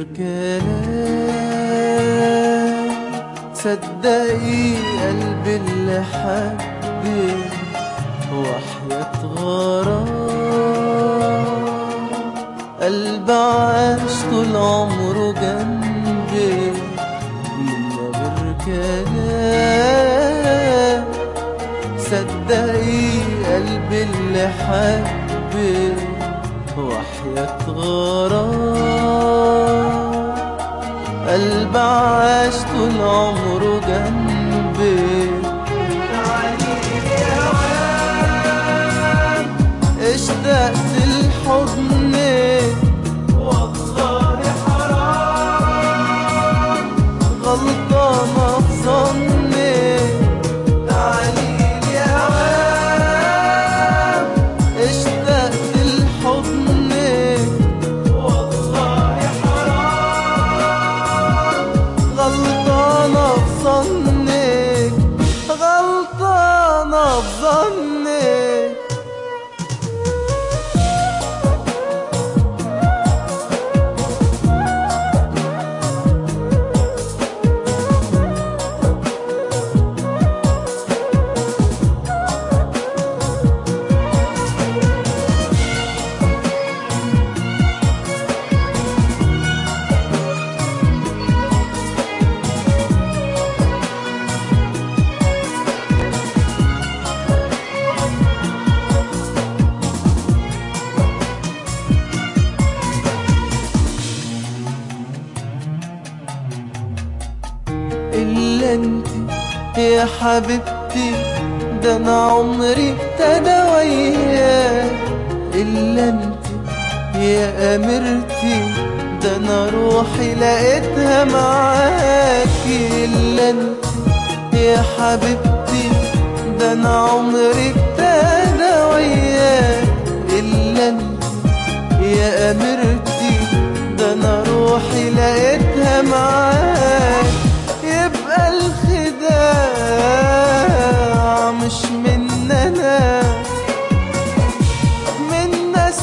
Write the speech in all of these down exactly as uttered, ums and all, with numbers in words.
كلام. صدقي قلبي اللي حبك وحياة غرام، قلب عاش طول عمره جنبي من غير كلام. صدقي قلبي اللي حبك وحياة غرام، قلب عاش طول عمره جنبي. اشتقت لحضنك والله حرام، غلطانة في ظنك تعاليلي يا هوام. اشتقت لحضنك والله حرام، غلطانة في ظنك، غلطانة في ظنك. إلا انتي يا حبيبتي ده انا عمري ابتدى وياك. إلا انتي يا أميرتي ده انا روحي لقيتها معاكي. إلا انتي يا حبيبتي ده انا عمري ابتدى وياك. إلا انتي يا أميرتي ده انا روحي لقيتها معاك. يبقى الخداع مش مننا، من ناس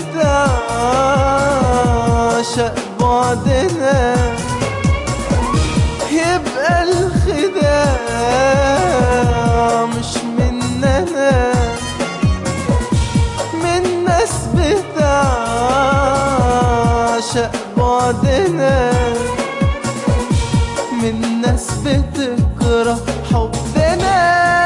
بتعشق بعدنا. يبقى الخداع مش مننا، من ناس بتعشق بعدنا، من ناس بتكره حبنا.